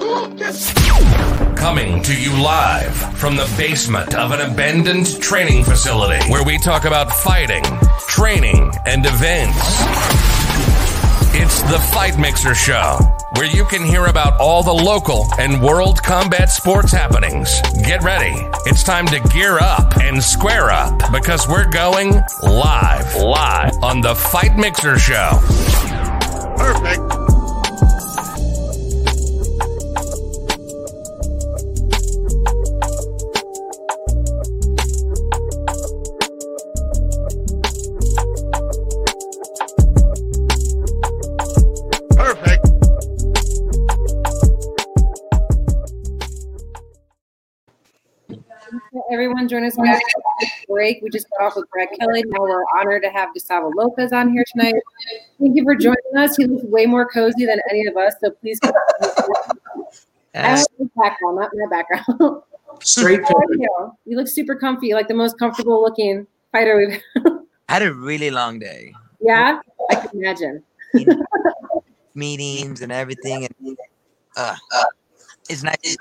Coming to you live from the basement of an abandoned training facility where we talk about fighting, training, and events. It's the Fight Mixer Show, where you can hear about all the local and world combat sports happenings. Get ready. It's time to gear up and square up because we're going live on the Fight Mixer Show. Perfect. Everyone join us for a break. We just got off with Brad Kelly. Now we're honored to have Gustavo Lopez on here tonight. Thank you for joining us. He looks way more cozy than any of us, so please come I like his background, not my background. Straight you look super comfy, like the most comfortable looking fighter we've I had a really long day. Yeah, I can imagine. Meetings and everything, and it's nice.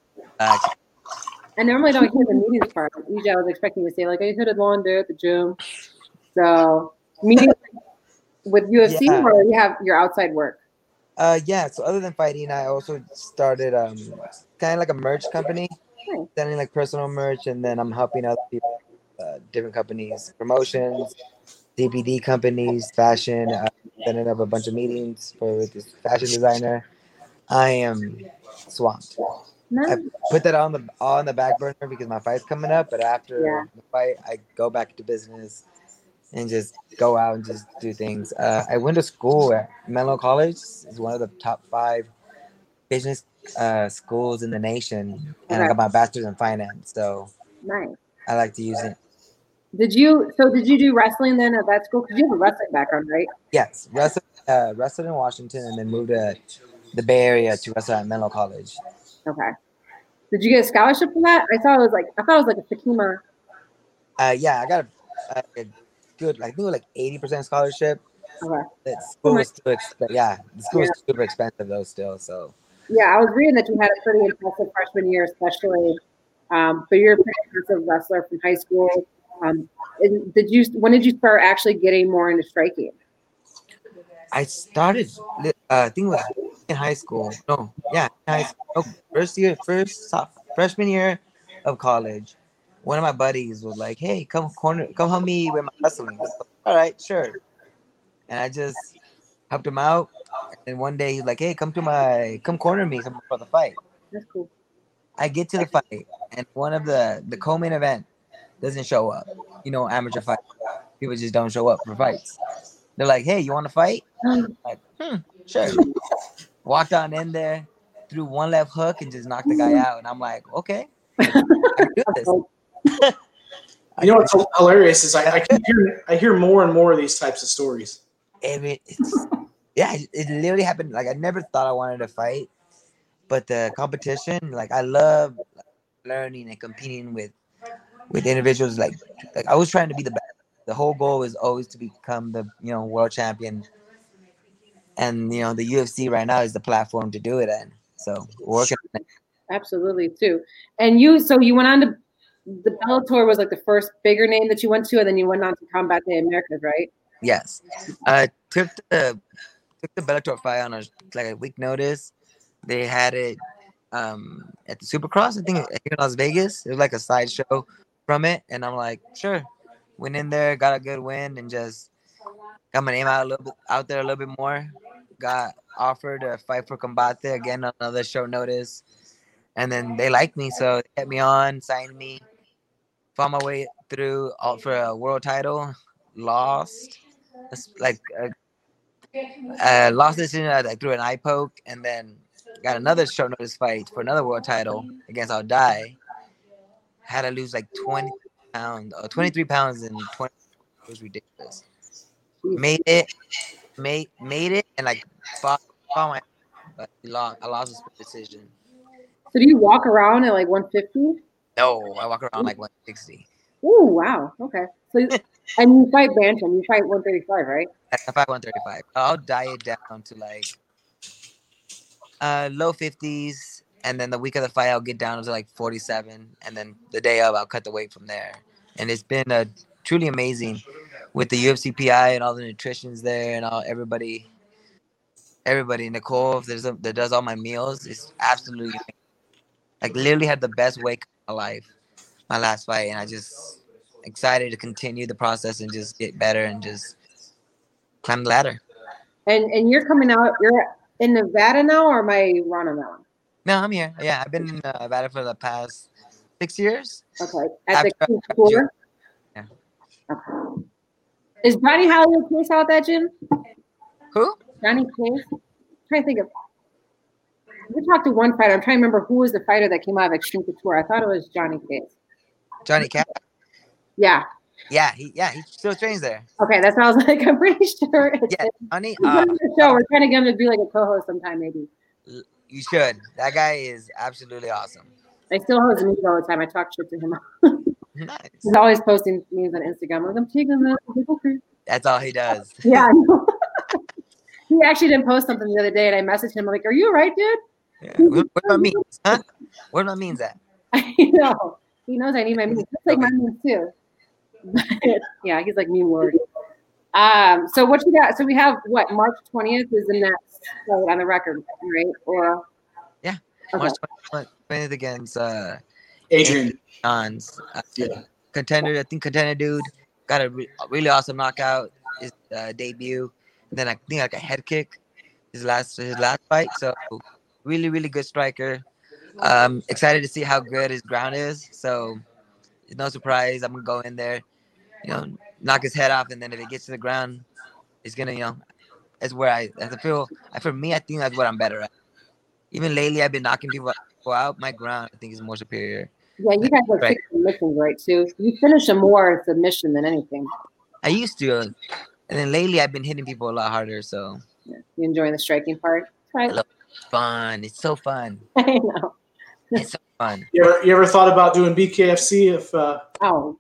I normally don't hear the meetings part. Usually I was expecting to say, like, I hit a long day at the gym. So, meetings with UFC or you have your outside work? Yeah, so other than fighting, I also started kind of like a merch company, selling like personal merch, and then I'm helping other people, different companies, promotions, CBD companies, fashion, setting up a bunch of meetings for this fashion designer. I am swamped. I put that on the back burner because my fight's coming up, but after the fight, I go back to business and just go out and just do things. I went to school at Menlo College. It's one of the top 5 business schools in the nation, and I got my bachelor's in finance. So nice. I like to use it. Did you do wrestling then at that school? Because you have a wrestling background, right? Yes, wrestled in Washington, and then moved to the Bay Area to wrestle at Menlo College. Okay. Did you get a scholarship for that? I thought it was like a Sakima. Yeah, I got a good, I think it was like 80% scholarship. Okay. The school was the school was super expensive though still. So yeah, I was reading that you had a pretty impressive freshman year, especially. But you're a pretty impressive wrestler from high school. When did you start actually getting more into striking? I started, I think it was in high school. Freshman year of college. One of my buddies was like, "Hey, come help me with my wrestling." Like, all right, sure. And I just helped him out. And one day he's like, "Hey, come corner me for the fight." That's cool. I get to the fight, and one of the co-main event doesn't show up. You know, amateur fight. People just don't show up for fights. They're like, "Hey, you want to fight?" I'm like, sure. Walked on in there, threw one left hook, and just knocked the guy out. And I'm like, okay, I can do this. You know what's hilarious is I hear more and more of these types of stories. I mean, it literally happened. Like, I never thought I wanted to fight, but the competition, like, I love learning and competing with individuals. Like I was trying to be the best. The whole goal is always to become the world champion, and the UFC right now is the platform to do it in. So working on it. Absolutely too. And you went on to the Bellator was like the first bigger name that you went to, and then you went on to Combat the Americas, right? Yes, took the Bellator fight on a week notice. They had it at the Supercross, I think in Las Vegas. It was like a sideshow from it, and I'm like, sure. Went in there, got a good win, and just got my name out there a little bit more. Got offered a fight for Combate again on another short notice, and then they liked me, so they kept me on, signed me. Found my way through for a world title. Lost, lost this through an eye poke, and then got another short notice fight for another world title against Aldai. Had to lose like 20 pounds or 23 pounds in 20. It was ridiculous. Made it, and like fought my, but I lost a split decision. So do you walk around at like 150? No, I walk around like 160. Oh wow, okay. So and you fight bantam, you fight 135, right? I fight 135. I'll diet down to like low 50s, and then the week of the fight I'll get down to like 47, and then the day of I'll cut the weight from there. And it's been truly amazing with the UFC PI and all the nutritions there and all everybody. Nicole that does all my meals is absolutely like literally had the best week of my life. My last fight, and I just excited to continue the process and just get better and just climb the ladder. And you're coming out. You're in Nevada now, or am I wrong on that one? No, I'm here. Yeah, I've been in Nevada for the past 6 years. Okay, at the tour. Yeah. Okay. Is Johnny Hollywood Case out that gym? Who? Johnny Case. I'm trying to think of. We talked to one fighter. I'm trying to remember who was the fighter that came out of Extreme Couture. I thought it was Johnny Case. Johnny Cat. Yeah. Yeah, he still trains there. Okay, that's what I was like. I'm pretty sure. Yeah, Johnny. Show. We're trying to get him to be like a co-host sometime, maybe. You should. That guy is absolutely awesome. I still host memes all the time. I talk shit to him. Nice. He's always posting memes on Instagram. Like, I'm taking that. That's all he does. Yeah. He actually didn't post something the other day, and I messaged him like, "Are you all right, dude?" Yeah. Where's my memes? Huh? Where's my memes at? I know. He knows I need my memes. It's like my memes too. Yeah, he's like meme lord. So what you got? So we have what? March 20th is the next fight on the record, right? Or yeah, okay. March 20th against Adrian Johns. Yeah. Contender, I think contender dude got a really awesome knockout his debut. And then I think like a head kick his last fight. So really, really good striker. Excited to see how good his ground is. So it's no surprise I'm gonna go in there, knock his head off, and then if it gets to the ground, it's gonna, that's where I feel. For me, I think that's what I'm better at. Even lately, I've been knocking people out. My ground, I think, is more superior. Yeah, you guys are right. Submissions, right? Too. You finish them more submission than anything. I used to, and then lately, I've been hitting people a lot harder. So yeah. You enjoying the striking part? Right. It's fun. It's so fun. I know. It's so fun. You ever thought about doing BKFC if oh.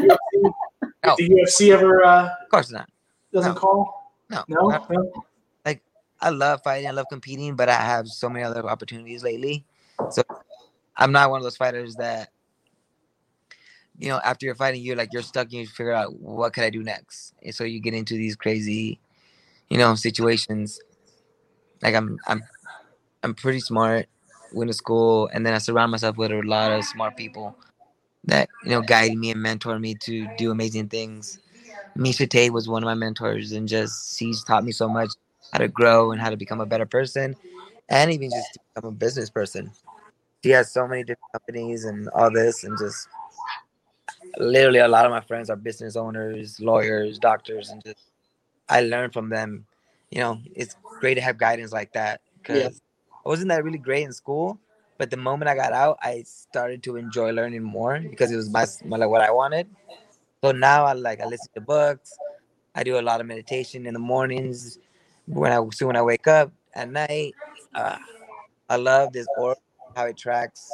if the UFC ever of course not doesn't call? No. Like I love fighting, I love competing, but I have so many other opportunities lately. So I'm not one of those fighters that after you're fighting, you're stuck and you figure out what can I do next. And so you get into these crazy, situations. Like I'm pretty smart. Went to school, and then I surround myself with a lot of smart people that guide me and mentor me to do amazing things. Misha Tate was one of my mentors, and she's taught me so much how to grow and how to become a better person, and even just to become a business person. She has so many different companies and all this, and just literally a lot of my friends are business owners, lawyers, doctors, and just I learn from them. It's great to have guidance like that because I wasn't that really great in school, but the moment I got out, I started to enjoy learning more because it was my what I wanted. So now I listen to books. I do a lot of meditation in the mornings when I wake up. At night, I love this aura, how it tracks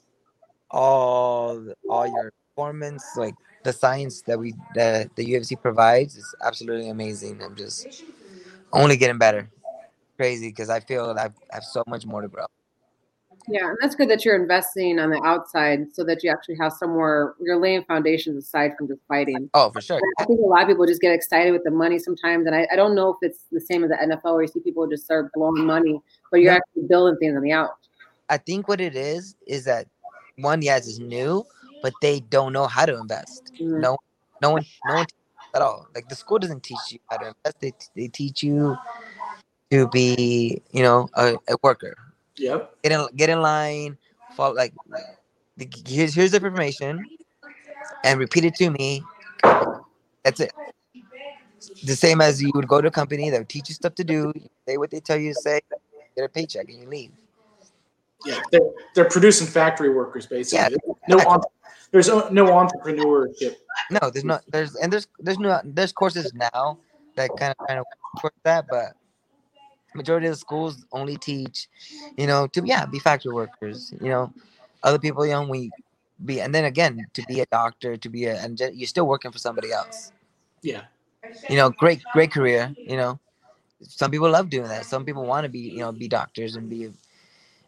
all your performance. Like the science that the UFC provides is absolutely amazing. I'm just only getting better. Crazy because I feel I have so much more to grow. Yeah, and that's good that you're investing on the outside so that you actually have somewhere you're laying foundations aside from just fighting. Oh, for sure. I think a lot of people just get excited with the money sometimes, and I don't know if it's the same as the NFL where you see people just start blowing money, but you're actually building things on the out. I think what it is that one, yes, is new, but they don't know how to invest. Mm-hmm. No one at all. Like the school doesn't teach you how to invest. They teach you to be, a worker. Yep. Get in line. Follow, here's the information, and repeat it to me. That's it. The same as you would go to a company that would teach you stuff to do. You say what they tell you to say. Get a paycheck and you leave. Yeah, they're producing factory workers basically. Yeah, there's no entrepreneurship. No, there's not. There's courses now that kind of work that, but majority of the schools only teach, to be factory workers. Other people, and then again to be a doctor, and you're still working for somebody else. Yeah. Great career. Some people love doing that. Some people want to be, be doctors and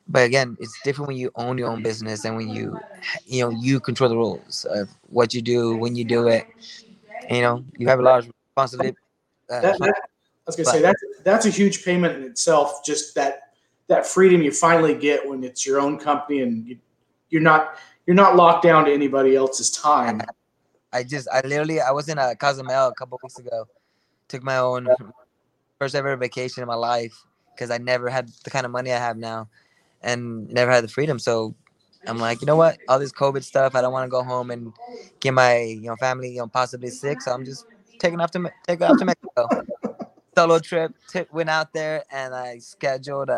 But again, it's different when you own your own business and when you control the rules of what you do, when you do it. And, you have a lot of responsibility. I was gonna say that's a huge payment in itself. Just that freedom you finally get when it's your own company and you're not locked down to anybody else's time. I was in a Cozumel a couple weeks ago. Took my own first ever vacation in my life because I never had the kind of money I have now and never had the freedom. So I'm like, you know what? All this COVID stuff, I don't want to go home and get my family possibly sick. So I'm just taking off to Mexico. Solo trip. Went out there and I scheduled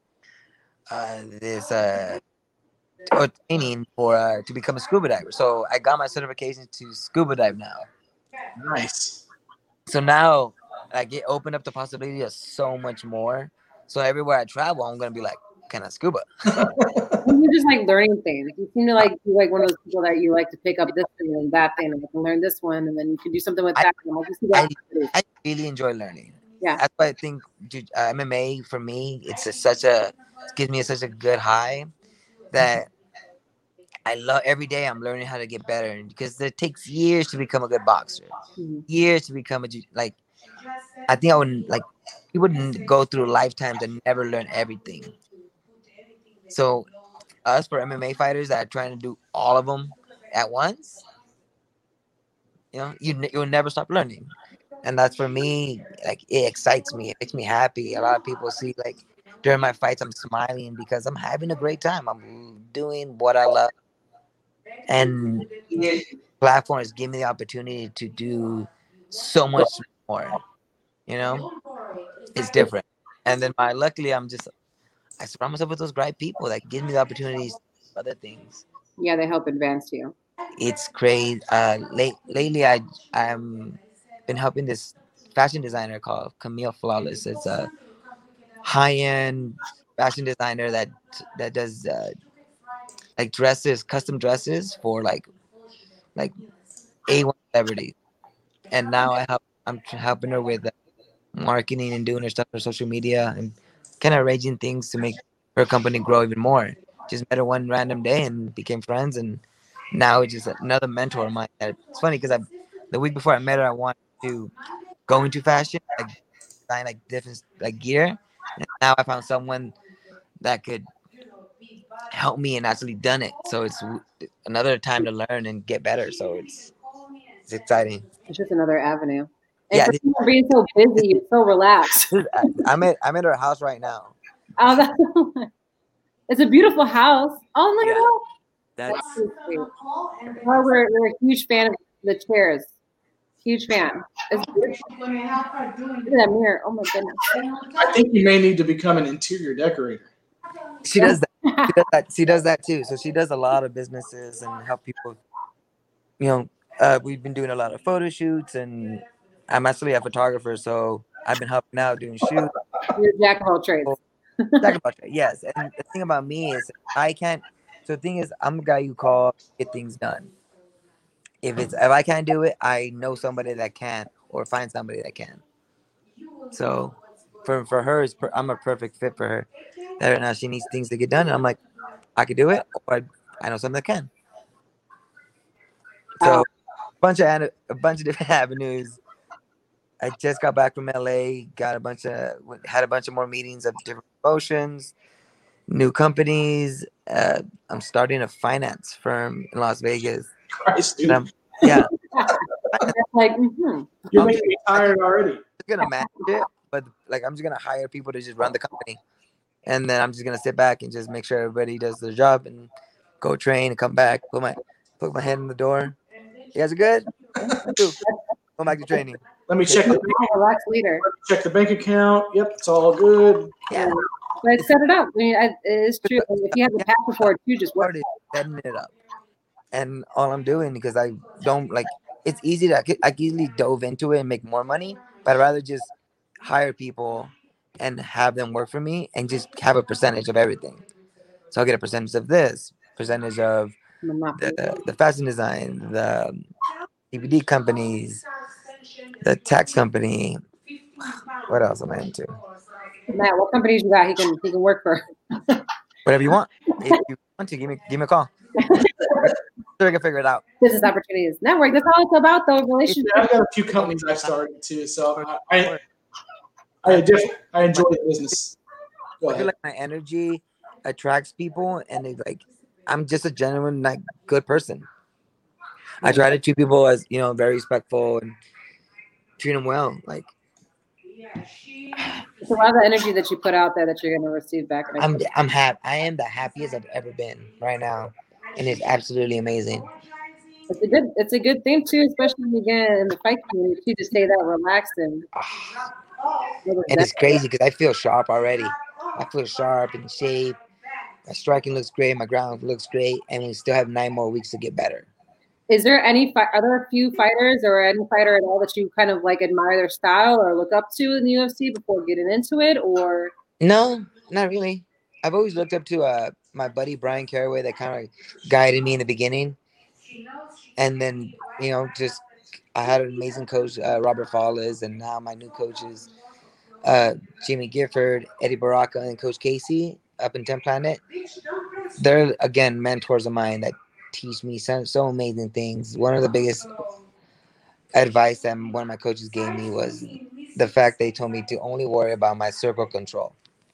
this training for to become a scuba diver. So I got my certification to scuba dive now. Nice. So now I get opened up the possibility of so much more. So everywhere I travel, I'm gonna be like, can I scuba? You're just like learning things. You seem to be like one of those people that you like to pick up this thing and that thing, and you can learn this one, and then you can do something with that. I really enjoy learning. Yeah, that's why I think MMA for me, it gives me such a good high that I love every day. I'm learning how to get better because it takes years to become a good boxer, years to become I think you wouldn't go through lifetimes and never learn everything. So us for MMA fighters that are trying to do all of them at once, you'll never stop learning. And that's for me, like, it excites me. It makes me happy. A lot of people see, like, during my fights, I'm smiling because I'm having a great time. I'm doing what I love. And platforms give me the opportunity to do so much more. It's different. And then luckily, I surround myself with those great people that give me the opportunities to do other things. Yeah, they help advance you. It's crazy. Lately, I'm been helping this fashion designer called Camille Flawless. It's a high-end fashion designer that does like dresses, custom dresses for like A1 celebrities. And now I'm helping her with marketing and doing her stuff for social media and kind of arranging things to make her company grow even more. Just met her one random day and became friends, and now it's just another mentor of mine. It's funny because the week before I met her, I wanted to go into fashion, like design like different like gear, and now I found someone that could help me and actually done it. So it's another time to learn and get better. So it's exciting. It's just another avenue. And for you being so busy, you're so relaxed. I'm at her house right now. Oh, it's a beautiful house. Oh my God. That's so sweet. We're a huge fan of the chairs. Huge fan. Look at that mirror. Oh my goodness. I think you may need to become an interior decorator. She does that. She does that too. So she does a lot of businesses and help people. We've been doing a lot of photo shoots, and I'm actually a photographer, so I've been helping out doing shoots. You're a jack of all trades. Jack of all trades, yes. And the thing about me is I can't. So the thing is, I'm a guy you call get things done. If I can't do it, I know somebody that can, or find somebody that can. So for her, I'm a perfect fit for her. That right now she needs things to get done, and I'm like, I could do it, or I know something that can. So a bunch of different avenues. I just got back from LA, had a bunch of more meetings of different promotions, new companies. I'm starting a finance firm in Las Vegas. Christ, dude. Yeah. Like, You're making me tired already. I'm just gonna manage it, but like I'm just gonna hire people to just run the company, and then I'm just gonna sit back and just make sure everybody does their job and go train and come back, put my head in the door. You guys are good? Go back to training. Let me check the bank account. Yep, it's all good. Yeah. But set it up. I mean, it is true. If you have the passion for it, you just started setting it up. And all I'm doing, because I don't like, it's easy I could easily dove into it and make more money, but I'd rather just hire people and have them work for me and just have a percentage of everything. So I'll get a percentage of this, percentage of the fashion design, the DVD companies, the tax company. What else am I into? Matt, what companies you got? He can work for. Whatever you want. If you want to, give me a call. So we can figure it out. Business opportunities network. That's all it's about, though. Relationship. I've got a few companies I've started too, so I enjoy the business. Go I feel ahead. like my energy attracts people, and it's like I'm just a genuine, like, good person. I try to treat people as, you know, very respectful and treat them well. Like, It's a lot of the energy that you put out there that you're going to receive back. I'm happy. I am the happiest I've ever been right now, and it's absolutely amazing. It's a good thing too, especially again in the fight community too, to stay that relaxed and it's crazy because I feel sharp already. I feel sharp and shape. My striking looks great. My ground looks great, and we still have 9 more weeks to get better. Is there are there a few fighters or any fighter at all that you kind of like admire their style or look up to in the UFC before getting into it? Or no, not really. I've always looked up to my buddy Brian Caraway that kind of guided me in the beginning, and then, you know, just I had an amazing coach, Robert Fallas, and now my new coaches, Jimmy Gifford, Eddie Baraka, and Coach Casey up in 10 Planet. They're, again, mentors of mine that teach me so amazing things. One of the biggest advice that one of my coaches gave me was the fact they told me to only worry about my circle of control.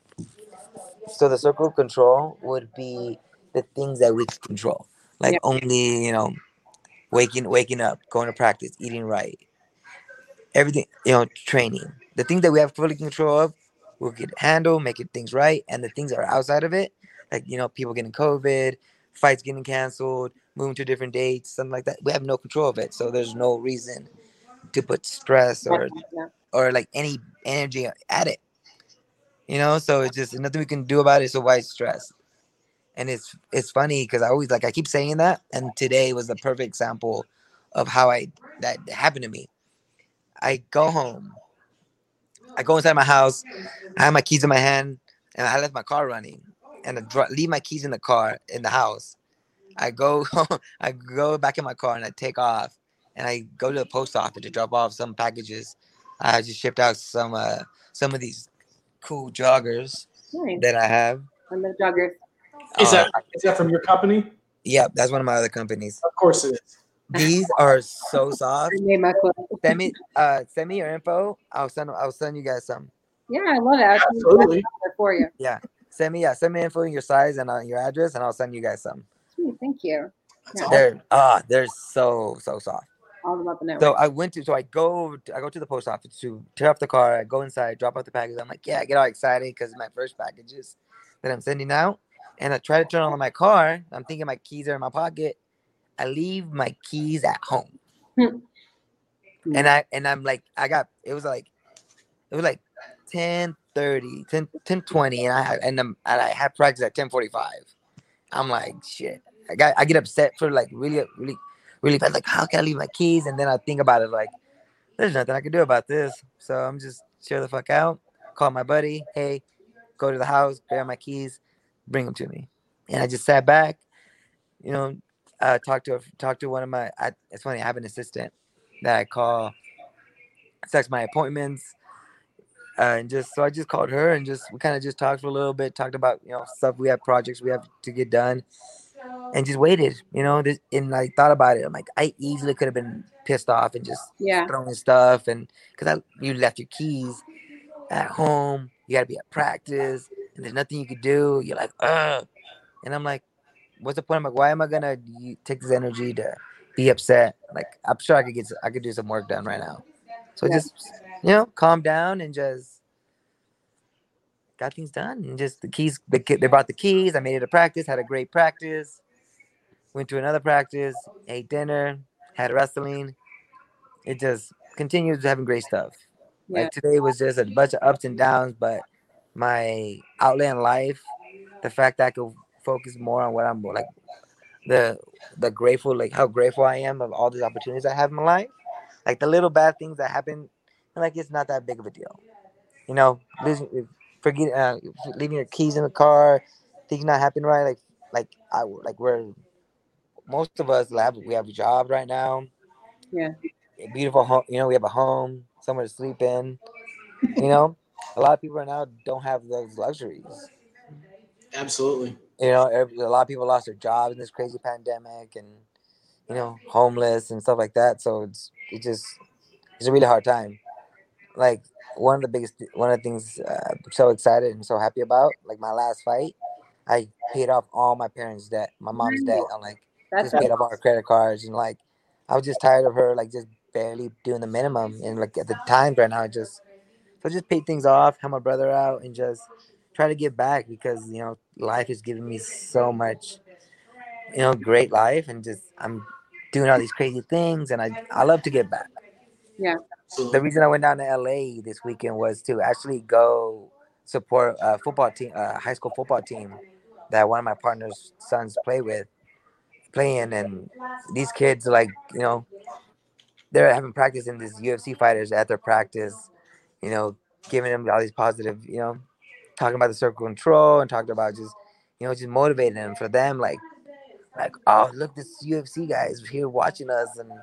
So the circle of control would be the things that we control, like only, you know, waking up, going to practice, eating right, everything, you know, training. The things that we have fully control of, we'll get handle, making things right, and the things that are outside of it, like, you know, people getting COVID, fights getting canceled, moving to different dates, something like that, we have no control of it. So there's no reason to put stress or like any energy at it, you know. So it's just nothing we can do about it. So why stress? And it's funny because I keep saying that, and today was the perfect example of how that happened to me. I go home, I go inside my house, I have my keys in my hand, and I left my car running, and I leave my keys in the car in the house. I go back in my car and I take off, and I go to the post office to drop off some packages. I just shipped out some of these cool joggers that I have. And the joggers. Is that from your company? Yeah, that's one of my other companies. Of course it is. These are so soft. Send me your info. I'll send you guys some. Yeah, I love it. Absolutely. For you. Yeah. Send me info and your size and your address, and I'll send you guys some. Sweet, thank you. They're so soft. All about the network. So I go to the post office to tear off the car. I go inside, drop off the package. I'm like, I get all excited because it's my first packages that I'm sending out. And I try to turn on my car. I'm thinking my keys are in my pocket. I leave my keys at home. and I'm like, it was like 10:30, 10:20, and I had practice at 10:45. I'm like, shit. I get upset for like really bad. Like, how can I leave my keys? And then I think about it like, there's nothing I can do about this. So I'm just chill the fuck out. Call my buddy. Hey, go to the house, grab my keys, bring them to me. And I just sat back, you know, talk to one of my. It's funny. I have an assistant that I call, text my appointments, and I just called her and we kind of just talked for a little bit. Talked about, you know, stuff we have, projects we have to get done, and just waited. You know, and I thought about it. I'm like, I easily could have been pissed off and just throwing stuff, and because you left your keys at home, you got to be at practice, and there's nothing you could do. You're like, ugh. And I'm like, what's the point? I'm like, why am I gonna take this energy to be upset? Like, I'm sure I could do some work done right now. So just, you know, calm down and just got things done. And just the keys, they brought the keys. I made it a practice, had a great practice. Went to another practice, ate dinner, had wrestling. It just continues having great stuff. Like today was just a bunch of ups and downs, but my outlet in life, the fact that I could focus more on what I'm like, the grateful, like how grateful I am of all these opportunities I have in my life. Like the little bad things that happen, like it's not that big of a deal. You know, leaving your keys in the car, things not happening right. We're most of us we have a job right now. Yeah. A beautiful home. You know, we have a home, somewhere to sleep in. You know, a lot of people right now don't have those luxuries. Absolutely. You know, a lot of people lost their jobs in this crazy pandemic, and you know, homeless and stuff like that. So it's a really hard time. Like one of the things I'm so excited and so happy about, like my last fight, I paid off all my parents' debt, my mom's debt. I'm like, just paid off all her credit cards, and like, I was just tired of her like just barely doing the minimum, and like at the time right now, just paid things off, help my brother out, and just try to give back because you know life is giving me so much, you know, great life, and just I'm doing all these crazy things, and I love to give back. Yeah. The reason I went down to LA this weekend was to actually go support a football team, a high school football team that one of my partner's sons playing, and these kids like, you know, they're having practice, and these UFC fighters at their practice, you know, giving them all these positive, you know, talking about the circle control and talking about just, you know, just motivating them. For them, like, oh, look, this UFC guy is here watching us, and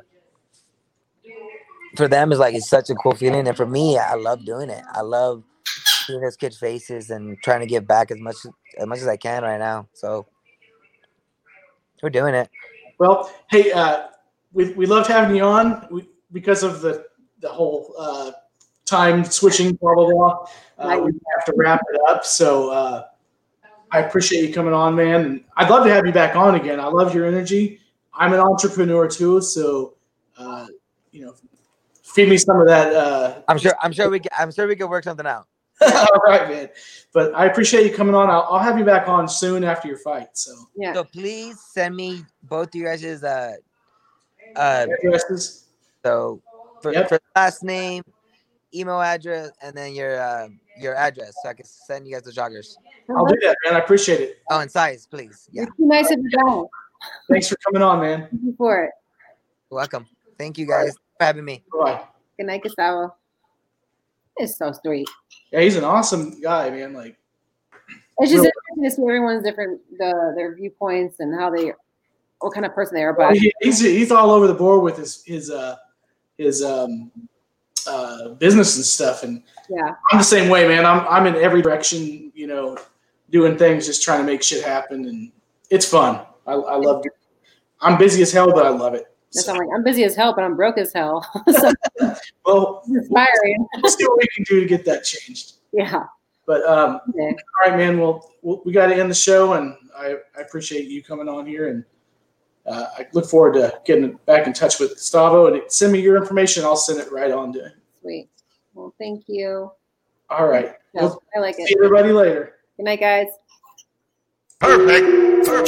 for them, it's such a cool feeling. And for me, I love doing it. I love seeing those kids' faces and trying to give back as much as I can right now. So we're doing it. Well, hey, we loved having you on because of the whole time switching, blah blah blah. We have to wrap it up. So I appreciate you coming on, man. And I'd love to have you back on again. I love your energy. I'm an entrepreneur too, so you know, feed me some of that. I'm sure we can work something out. All right, man. But I appreciate you coming on. I'll have you back on soon after your fight. So yeah. So please send me both you guys' addresses. So for last name, email address, and then your address, so I can send you guys the joggers. I'll do that, man. I appreciate it. Oh, and size, please. Yeah. You're too nice of you. Thanks for coming on, man. Thank you for it. You're welcome. Thank you guys for having me. Bye. Good night, Gustavo. It's so sweet. Yeah, he's an awesome guy, man. Like, it's just interesting to see everyone's different, their viewpoints and how what kind of person they are. But he's all over the board with his business and stuff. And yeah, I'm the same way, man. I'm in every direction, you know, doing things, just trying to make shit happen, and it's fun. I love it. I'm busy as hell, but I love it. So. I'm busy as hell, but I'm broke as hell. So, well, it's inspiring. We'll see what we can do to get that changed. Yeah. But all right, man. Well, we got to end the show, and I appreciate you coming on here, and I look forward to getting back in touch with Gustavo. And send me your information. I'll send it right on to him. Sweet. Well, thank you. All right. I like it. See everybody later. Good night, guys. Perfect.